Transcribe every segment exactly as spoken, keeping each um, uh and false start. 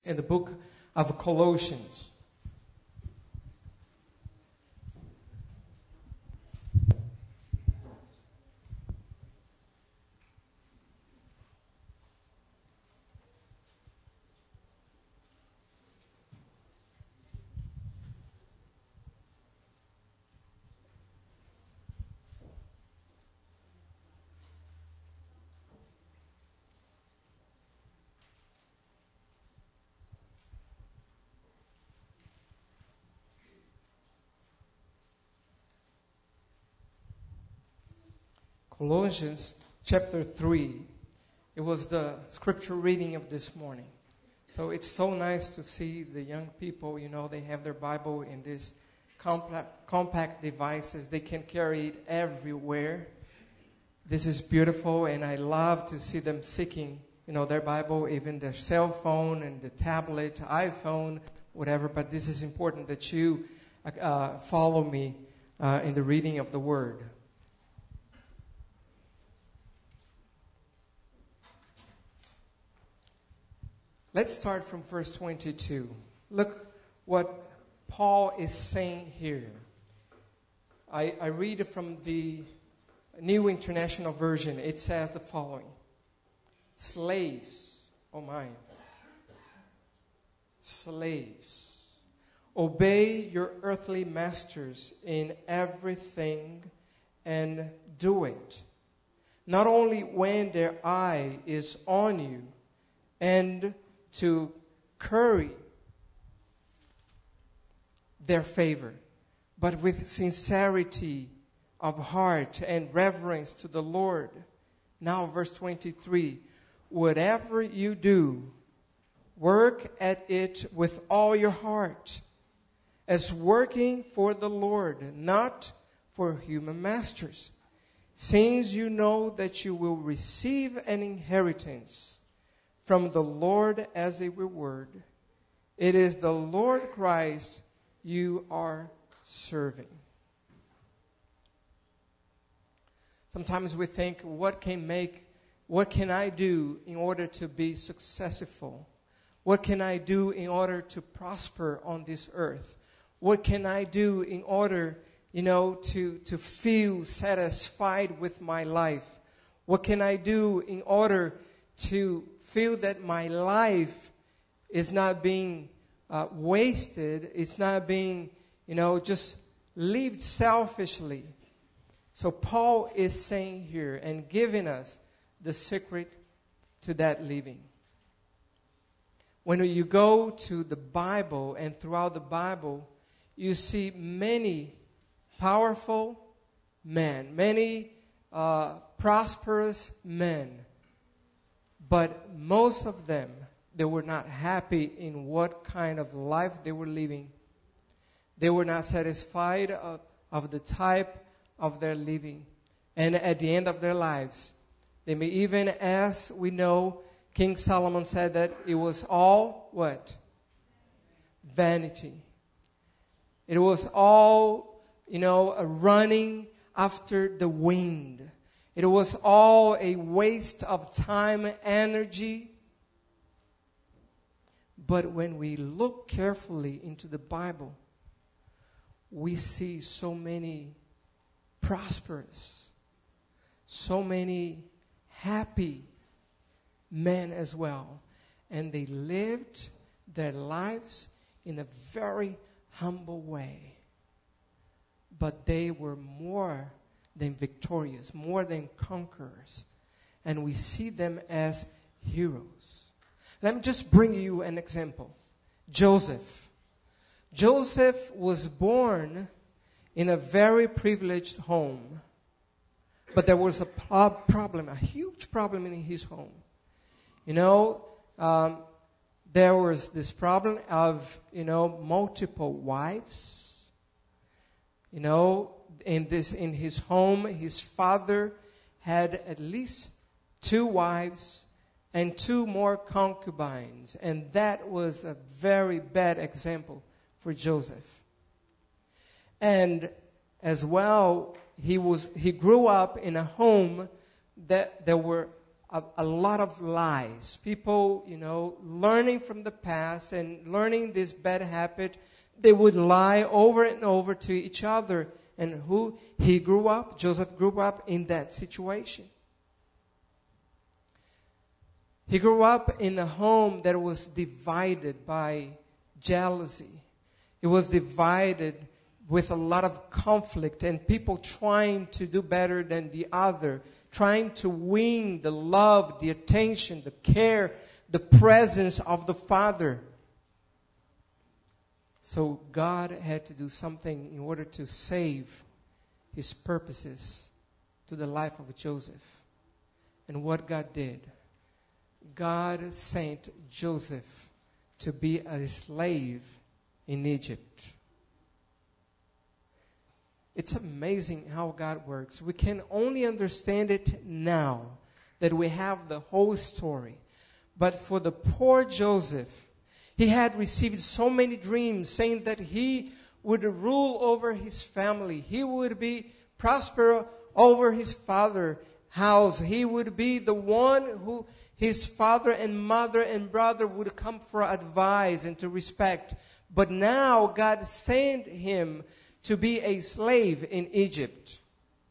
in the book of Colossians. Colossians chapter three. It was the scripture reading of this morning. So it's so nice to see the young people, you know, they have their Bible in these compact, compact devices. They can carry it everywhere. This is beautiful, and I love to see them seeking, you know, their Bible, even their cell phone and the tablet, iPhone, whatever. But this is important that you uh, follow me uh, in the reading of the Word. Let's start from verse twenty-two. Look what Paul is saying here. I, I read from the New International Version. It says the following. Slaves, oh my, slaves, obey your earthly masters in everything and do it. Not only when their eye is on you and to curry their favor, but with sincerity of heart and reverence to the Lord. Now, verse twenty-three, whatever you do, work at it with all your heart, as working for the Lord, not for human masters, since you know that you will receive an inheritance from the Lord as a reward. It is the Lord Christ you are serving. Sometimes we think, what can make, what can I do in order to be successful? What can I do in order to prosper on this earth? What can I do in order, you know, to, to feel satisfied with my life? What can I do in order to feel that my life is not being uh, wasted, it's not being, you know, just lived selfishly. So Paul is saying here and giving us the secret to that living. When you go to the Bible and throughout the Bible, you see many powerful men, many uh, prosperous men. But most of them, they were not happy in what kind of life they were living. They were not satisfied of, of the type of their living. And at the end of their lives, they may even, as we know, King Solomon said that it was all what? Vanity. It was all, you know, a running after the wind. It was all a waste of time, energy. But when we look carefully into the Bible, we see so many prosperous, so many happy men as well. And they lived their lives in a very humble way. But they were more than victorious, more than conquerors. And we see them as heroes. Let me just bring you an example. Joseph. Joseph was born in a very privileged home. But there was a pro- problem, a huge problem in his home. You know, um, there was this problem of, you know, multiple wives. You know, in this, in his home, his father had at least two wives and two more concubines. And that was a very bad example for Joseph. And as well, he was he grew up in a home that there were a, a lot of lies. People, you know, learning from the past and learning this bad habit, they would lie over and over to each other. And who he grew up, Joseph grew up in that situation. He grew up in a home that was divided by jealousy. It was divided with a lot of conflict and people trying to do better than the other, trying to win the love, the attention, the care, the presence of the father. So God had to do something in order to save his purposes to the life of Joseph. And what God did, God sent Joseph to be a slave in Egypt. It's amazing how God works. We can only understand it now that we have the whole story. But for the poor Joseph, he had received so many dreams saying that he would rule over his family. He would be prosperous over his father's house. He would be the one who his father and mother and brother would come for advice and to respect. But now God sent him to be a slave in Egypt.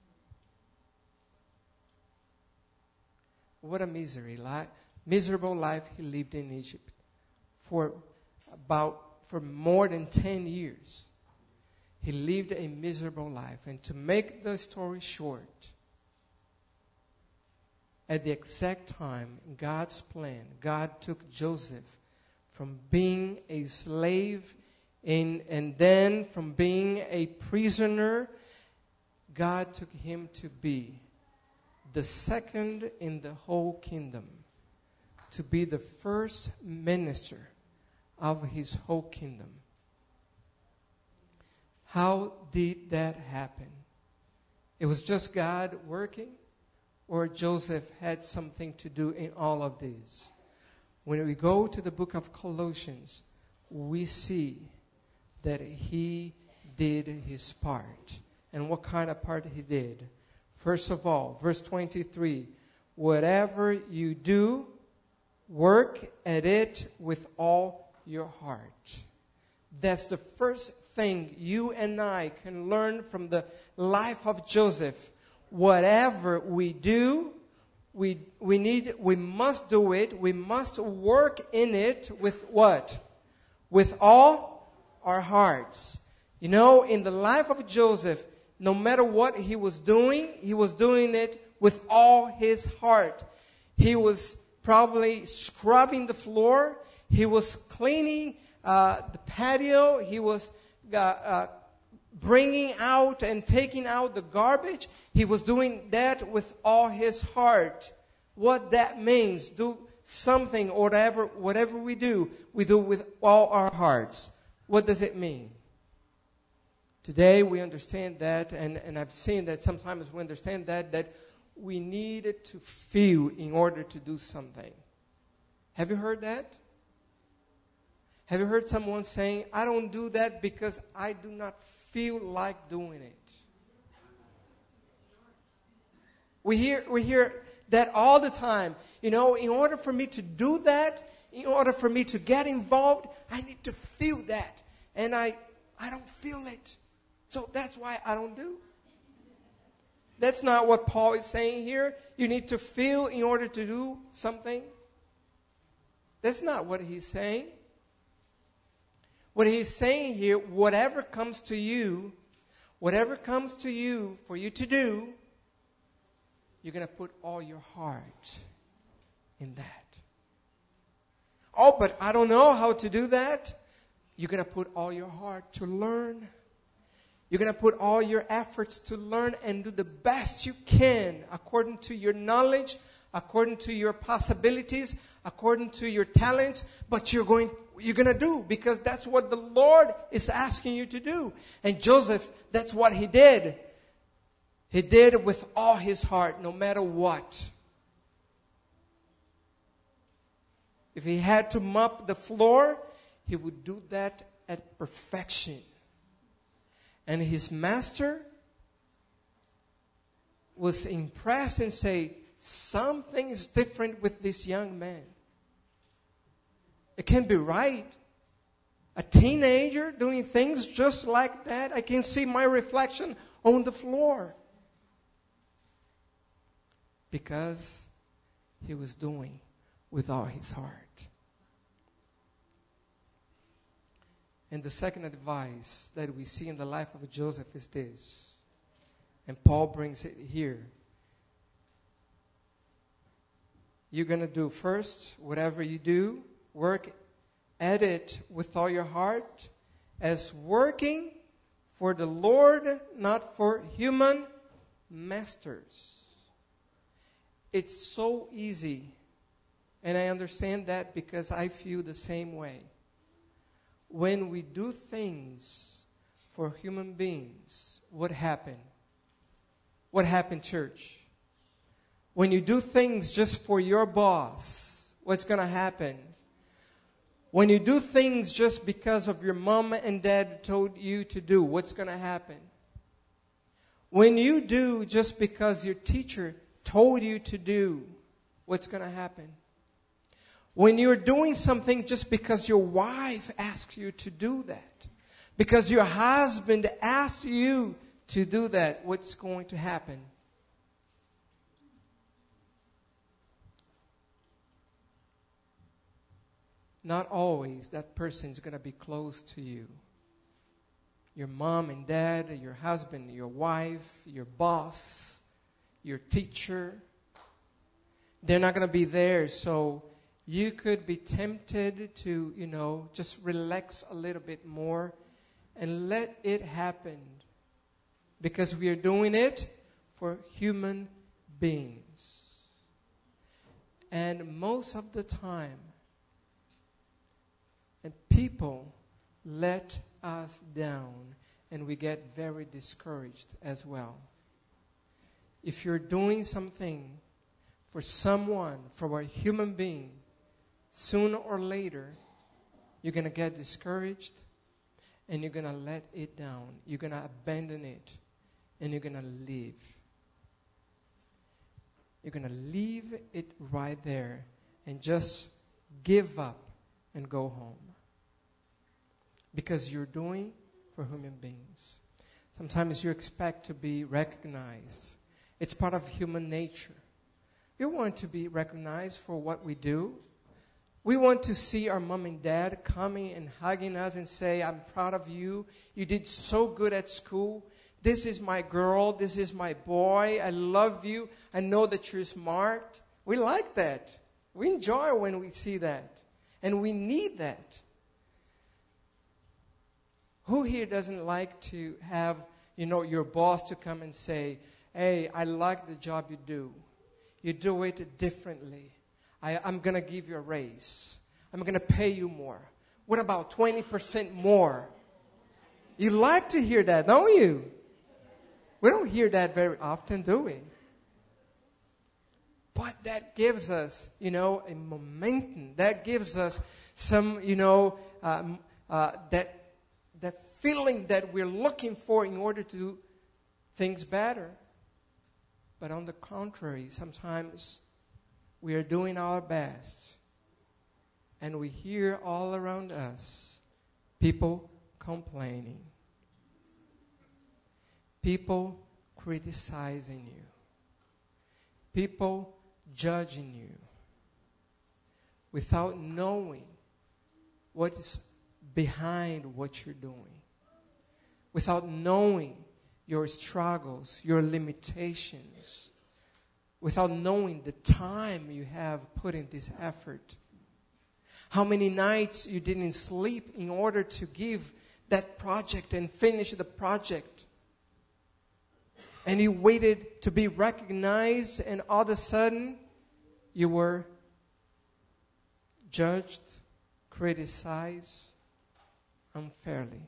What a misery life, miserable life he lived in Egypt for about for more than ten years. He lived a miserable life. And to make the story short, at the exact time, God's plan, God took Joseph from being a slave in, and then from being a prisoner, God took him to be the second in the whole kingdom, to be the first minister of his whole kingdom. How did that happen? It was just God working, or Joseph had something to do in all of this? When we go to the book of Colossians, we see that he did his part. And what kind of part he did? First of all, verse twenty-three, whatever you do, work at it with all your heart. That's the first thing you and I can learn from the life of Joseph. Whatever we do, we we need we must do it. We must work in it with what? With all our hearts. You know, in the life of Joseph, no matter what he was doing, he was doing it with all his heart. He was probably scrubbing the floor. He was cleaning uh, the patio. He was uh, uh, bringing out and taking out the garbage. He was doing that with all his heart. What that means, do something or whatever, whatever we do, we do with all our hearts. What does it mean? Today we understand that, and, and I've seen that sometimes we understand that, that we need to feel in order to do something. Have you heard that? Have you heard someone saying, I don't do that because I do not feel like doing it? We hear, we hear that all the time. You know, in order for me to do that, in order for me to get involved, I need to feel that. And I, I don't feel it. So that's why I don't do. That's not what Paul is saying here. You need to feel in order to do something. That's not what he's saying. What he's saying here, whatever comes to you, whatever comes to you for you to do, you're going to put all your heart in that. Oh, but I don't know how to do that. You're going to put all your heart to learn. You're going to put all your efforts to learn and do the best you can according to your knowledge, according to your possibilities, according to your talents. But you're going, you're going to do because that's what the Lord is asking you to do. And Joseph, that's what he did. He did it with all his heart, no matter what. If he had to mop the floor, he would do that at perfection. And his master was impressed and say, something is different with this young man. It can't be right. A teenager doing things just like that. I can see my reflection on the floor. Because he was doing with all his heart. And the second advice that we see in the life of Joseph is this. And Paul brings it here. You're going to do first, whatever you do, work at it with all your heart, as working for the Lord, not for human masters. It's so easy, and I understand that because I feel the same way. When we do things for human beings, what happened? What happened, church? When you do things just for your boss, what's going to happen? When you do things just because of your mom and dad told you to do, what's going to happen? When you do just because your teacher told you to do, what's going to happen? When you're doing something just because your wife asks you to do that, because your husband asked you to do that, what's going to happen? Not always that person is going to be close to you. Your mom and dad, your husband, your wife, your boss, your teacher, they're not going to be there. So you could be tempted to, you know, just relax a little bit more and let it happen. Because we are doing it for human beings. And most of the time, and people let us down, and we get very discouraged as well. If you're doing something for someone, for a human being, sooner or later, you're going to get discouraged, and you're going to let it down. You're going to abandon it, and you're going to leave. You're going to leave it right there and just give up and go home. Because you're doing for human beings. Sometimes you expect to be recognized. It's part of human nature. We want to be recognized for what we do. We want to see our mom and dad coming and hugging us and say, I'm proud of you. You did so good at school. This is my girl. This is my boy. I love you. I know that you're smart. We like that. We enjoy when we see that. And we need that. Who here doesn't like to have, you know, your boss to come and say, hey, I like the job you do. You do it differently. I, I'm going to give you a raise. I'm going to pay you more. What about twenty percent more? You like to hear that, don't you? We don't hear that very often, do we? But that gives us, you know, a momentum. That gives us some, you know, um, uh, that that feeling that we're looking for in order to do things better. But on the contrary, sometimes we are doing our best, and we hear all around us people complaining, people criticizing you, people judging you, without knowing what is behind what you're doing, without knowing your struggles, your limitations, without knowing the time you have put in this effort. How many nights you didn't sleep in order to give that project and finish the project. And you waited to be recognized, and all of a sudden you were judged, criticized unfairly.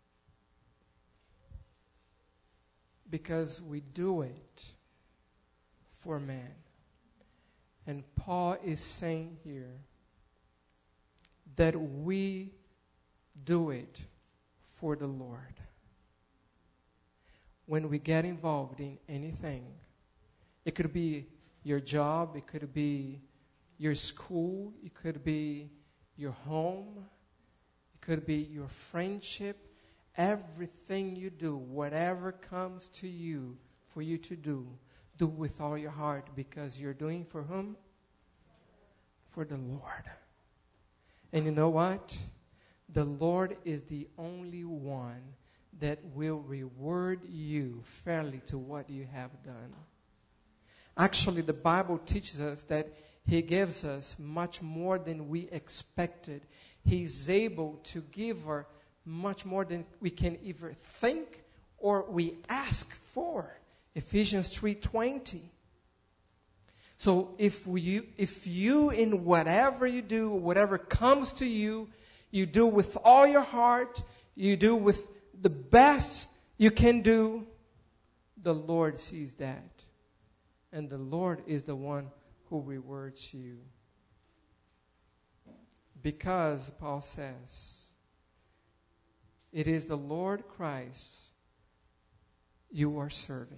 Because we do it for man. And Paul is saying here that we do it for the Lord. When we get involved in anything, it could be your job. It could be your school. It could be your home. It could be your friendship. Everything you do, whatever comes to you for you to do, do with all your heart, because you're doing for whom? For the Lord. And you know what? The Lord is the only one that will reward you fairly to what you have done. Actually, the Bible teaches us that He gives us much more than we expected. He's able to give us much more than we can either think or we ask for. Ephesians three twenty. So if you, if you in whatever you do, whatever comes to you, you do with all your heart, you do with the best you can do, the Lord sees that. And the Lord is the one who rewards you. Because, Paul says, it is the Lord Christ you are serving.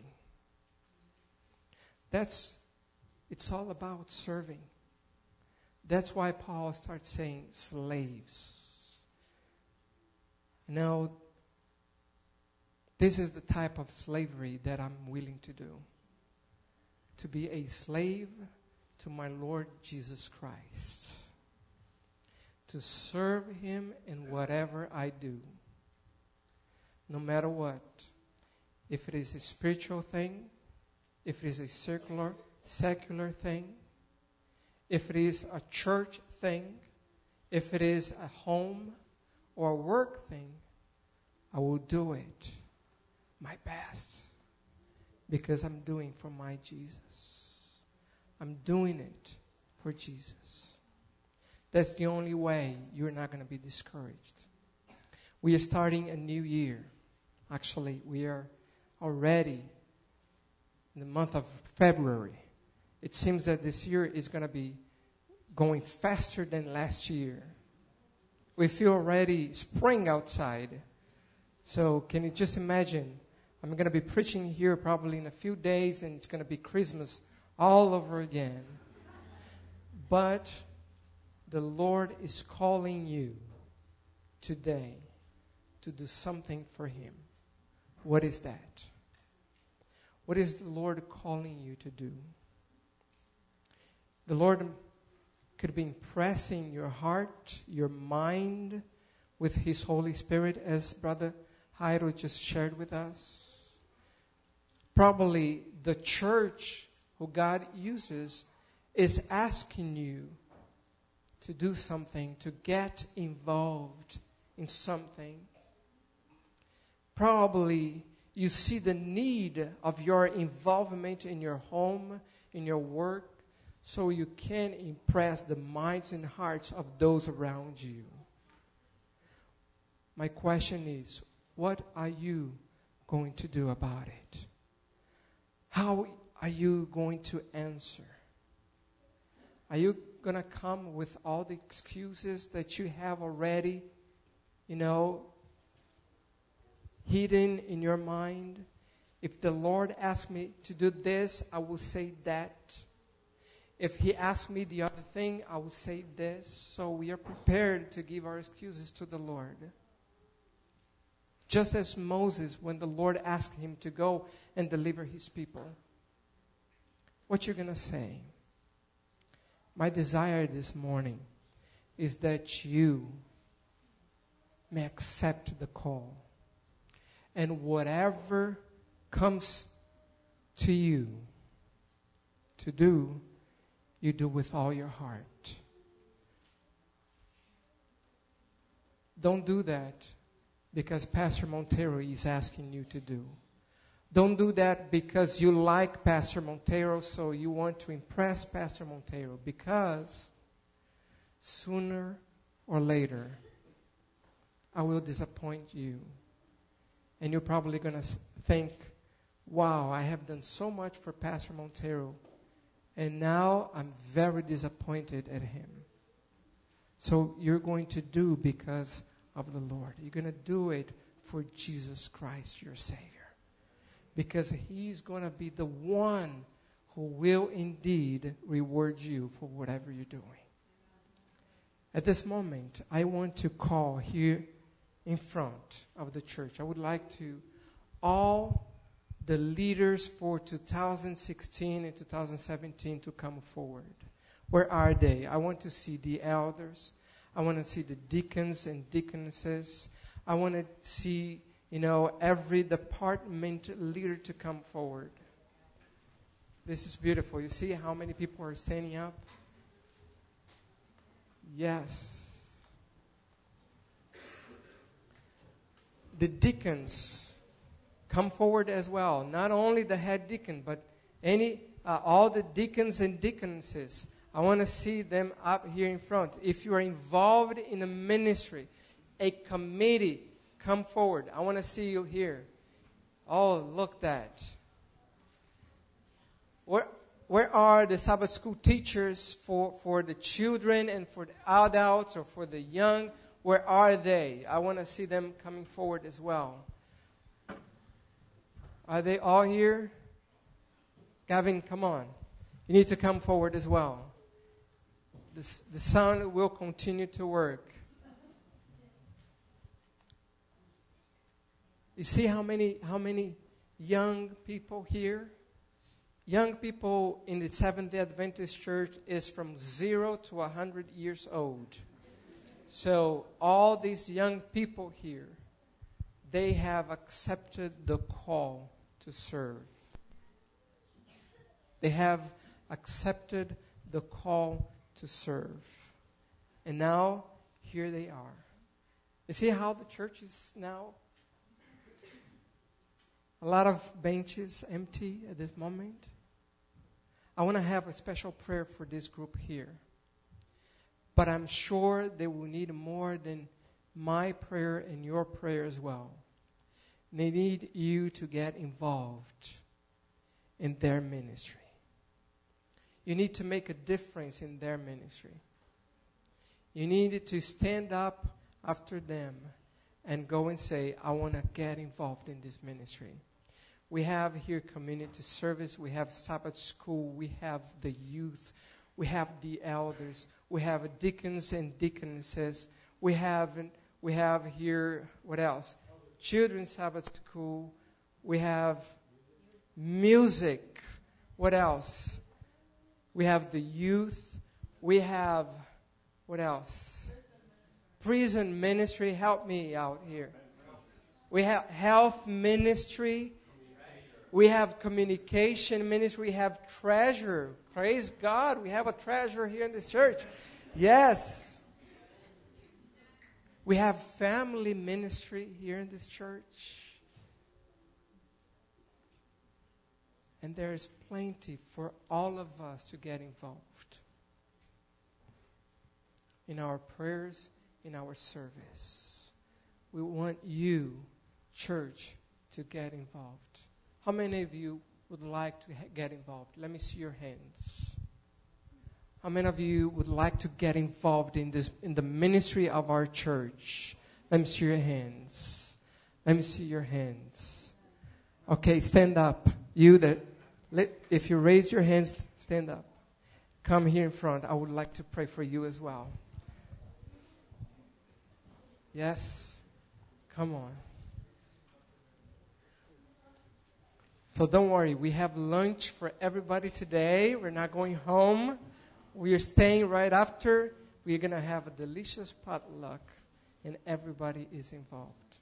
That's, it's all about serving. That's why Paul starts saying slaves. Now, this is the type of slavery that I'm willing to do. To be a slave to my Lord Jesus Christ. To serve Him in whatever I do. No matter what. If it is a spiritual thing, if it is a secular, secular thing, if it is a church thing, if it is a home or a work thing, I will do it my best because I'm doing for my Jesus. I'm doing it for Jesus. That's the only way you're not going to be discouraged. We are starting a new year. Actually, we are already in the month of February. It seems that this year is going to be going faster than last year. We feel already spring outside. So can you just imagine? I'm going to be preaching here probably in a few days, and it's going to be Christmas all over again. But the Lord is calling you today to do something for Him. What is that? What is the Lord calling you to do? The Lord could be impressing your heart, your mind with His Holy Spirit, as Brother Jairo just shared with us. Probably the church who God uses is asking you to do something, to get involved in something. Probably you see the need of your involvement in your home, in your work, so you can impress the minds and hearts of those around you. My question is, what are you going to do about it? How are you going to answer? Are you going to come with all the excuses that you have already, you know, hidden in your mind? If the Lord asks me to do this, I will say that. If He asks me the other thing, I will say this. So we are prepared to give our excuses to the Lord. Just as Moses, when the Lord asked him to go and deliver His people. What you're going to say? My desire this morning is that you may accept the call. And whatever comes to you to do, you do with all your heart. Don't do that because Pastor Montero is asking you to do. Don't do that because you like Pastor Montero, so you want to impress Pastor Montero, because sooner or later, I will disappoint you. And you're probably going to think, wow, I have done so much for Pastor Montero, and now I'm very disappointed at him. So you're going to do because of the Lord. You're going to do it for Jesus Christ, your Savior. Because He's going to be the one who will indeed reward you for whatever you're doing. At this moment, I want to call here in front of the church. I would like to all the leaders for two thousand sixteen and two thousand seventeen to come forward. Where are they? I want to see the elders. I want to see the deacons and deaconesses. I want to see, you know, every department leader to come forward. This is beautiful. You see how many people are standing up? Yes. The deacons come forward as well. Not only the head deacon, but any uh, all the deacons and deaconesses. I want to see them up here in front. If you are involved in a ministry, a committee, come forward. I want to see you here. Oh, look that. Where, where are the Sabbath school teachers for, for the children and for the adults or for the young? Where are they? I want to see them coming forward as well. Are they all here? Gavin, come on. You need to come forward as well. The, the sound will continue to work. You see how many how many young people here? Young people in the Seventh-day Adventist Church is from zero to one hundred years old. So all these young people here, they have accepted the call to serve. They have accepted the call to serve. And now, here they are. You see how the church is now? A lot of benches empty at this moment. I want to have a special prayer for this group here. But I'm sure they will need more than my prayer and your prayer as well. They need you to get involved in their ministry. You need to make a difference in their ministry. You need to stand up after them and go and say, I want to get involved in this ministry. We have here community service. We have Sabbath school. We have the youth. We have the elders. We have deacons and deaconesses. We have, we have here, what else? Children's Sabbath school. We have music. What else? We have the youth. We have, what else? Prison ministry. Help me out here. We have health ministry. We have communication ministry. We have treasure. Praise God. We have a treasure here in this church. Yes. We have family ministry here in this church. And there is plenty for all of us to get involved in our prayers, in our service. We want you, church, to get involved. How many of you would like to ha- get involved? Let me see your hands. How many of you would like to get involved in this, in the ministry of our church? Let me see your hands. Let me see your hands. Okay, stand up. You that, let, if you raise your hands, stand up. Come here in front. I would like to pray for you as well. Yes? Come on. So don't worry, we have lunch for everybody today. We're not going home. We are staying right after. We're going to have a delicious potluck, and everybody is involved.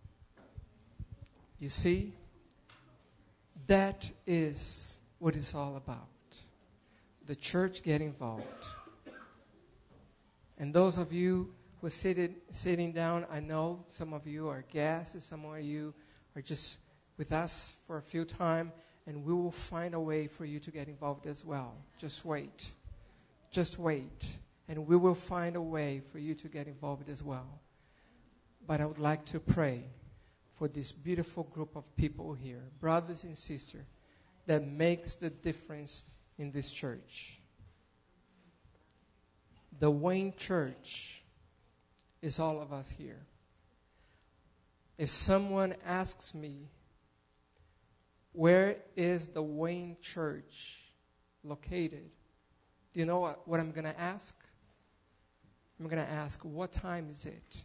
You see, that is what it's all about. The church get involved. And those of you who are seated, sitting down, I know some of you are guests, some of you are just with us for a few time, and we will find a way for you to get involved as well. Just wait. Just wait. And we will find a way for you to get involved as well. But I would like to pray for this beautiful group of people here, brothers and sisters, that makes the difference in this church. The Wayne Church is all of us here. If someone asks me, where is the Wayne Church? located, do you know what, what I'm going to ask? I'm going to ask, what time is it?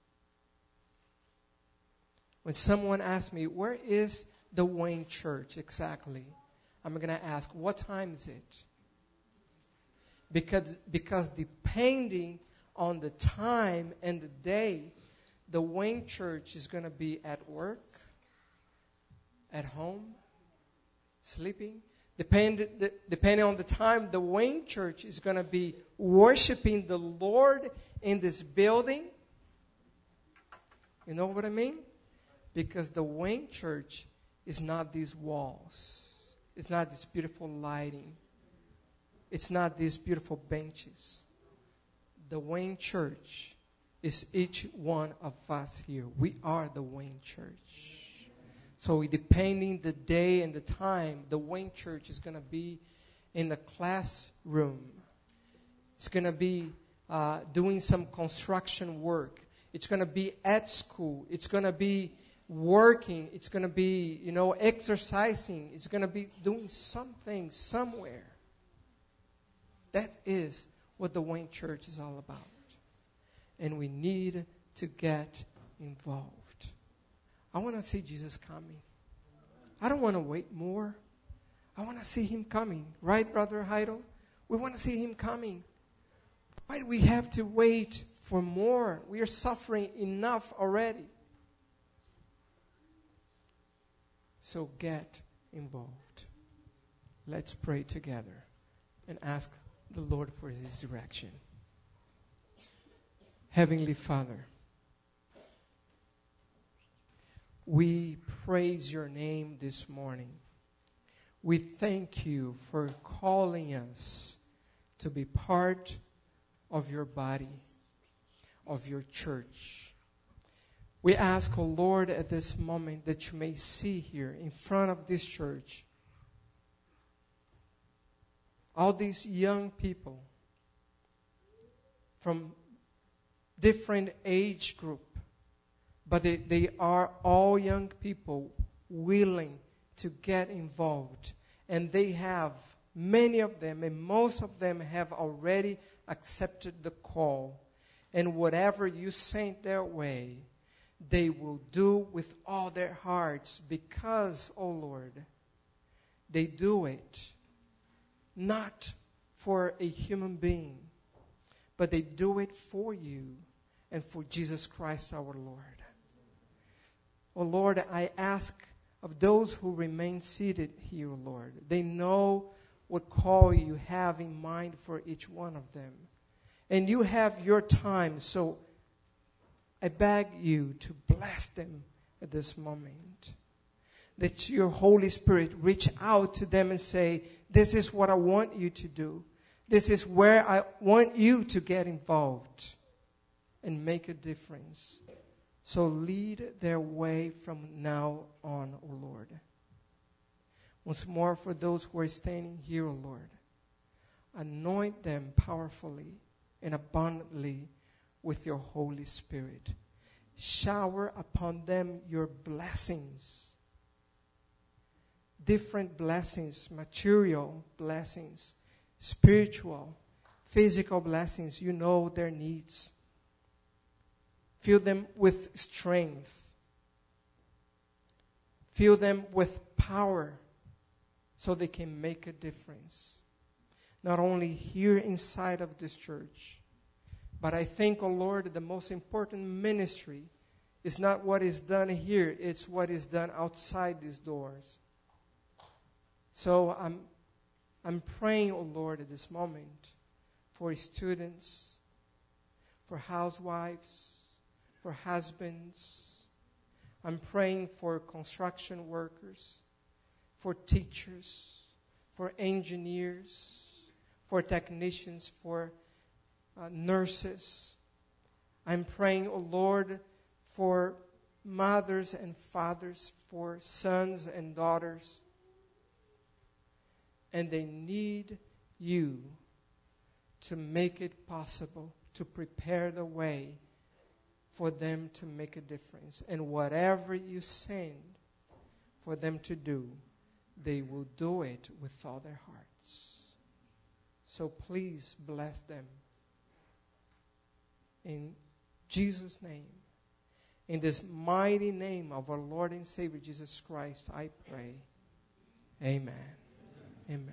When someone asks me, where is the Wayne Church exactly? I'm going to ask, what time is it? Because, because depending on the time and the day, the Wayne Church is going to be at work, at home, sleeping. Depend, depending on the time, the Wayne Church is going to be worshiping the Lord in this building. You know what I mean? Because the Wayne Church is not these walls. It's not this beautiful lighting. It's not these beautiful benches. The Wayne Church is each one of us here. We are the Wayne Church. So depending the day and the time, the Wayne Church is going to be in the classroom. It's going to be uh, doing some construction work. It's going to be at school. It's going to be working. It's going to be, you know, exercising. It's going to be doing something somewhere. That is what the Wayne Church is all about. And we need to get involved. I want to see Jesus coming. I don't want to wait more. I want to see him coming. Right, Brother Heidel? We want to see him coming. Why do we have to wait for more? We are suffering enough already. So get involved. Let's pray together and ask the Lord for his direction. Heavenly Father, we praise your name this morning. We thank you for calling us to be part of your body, of your church. We ask, O Lord, at this moment that you may see here in front of this church all these young people from different age group, but they, they are all young people willing to get involved. And they have, many of them, and most of them have already accepted the call. And whatever you send their way, they will do with all their hearts because, oh Lord, they do it not for a human being, but they do it for you and for Jesus Christ our Lord. Oh Lord, I ask of those who remain seated here, Lord, they know what call you have in mind for each one of them. And you have your time, so I beg you to bless them at this moment. That your Holy Spirit reach out to them and say, this is what I want you to do. This is where I want you to get involved and make a difference. So lead their way from now on, O Lord. Once more, for those who are standing here, O Lord, anoint them powerfully and abundantly with your Holy Spirit. Shower upon them your blessings. Different blessings, material blessings, spiritual, physical blessings. You know their needs. Fill them with strength. Fill them with power so they can make a difference. Not only here inside of this church, but I think, oh Lord, the most important ministry is not what is done here, it's what is done outside these doors. So I'm, I'm praying, oh Lord, at this moment for students, for housewives, for husbands. I'm praying for construction workers, for teachers, for engineers, for technicians, for uh, nurses. I'm praying, oh Lord, for mothers and fathers, for sons and daughters. And they need you to make it possible, to prepare the way for them to make a difference. And whatever you send for them to do, they will do it with all their hearts. So please bless them. In Jesus' name, in this mighty name of our Lord and Savior Jesus Christ, I pray. Amen. Amen.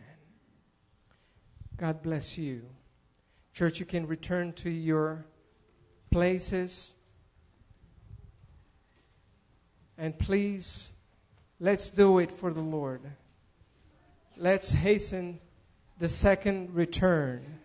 God bless you. Church, you can return to your places. And please, let's do it for the Lord. Let's hasten the second return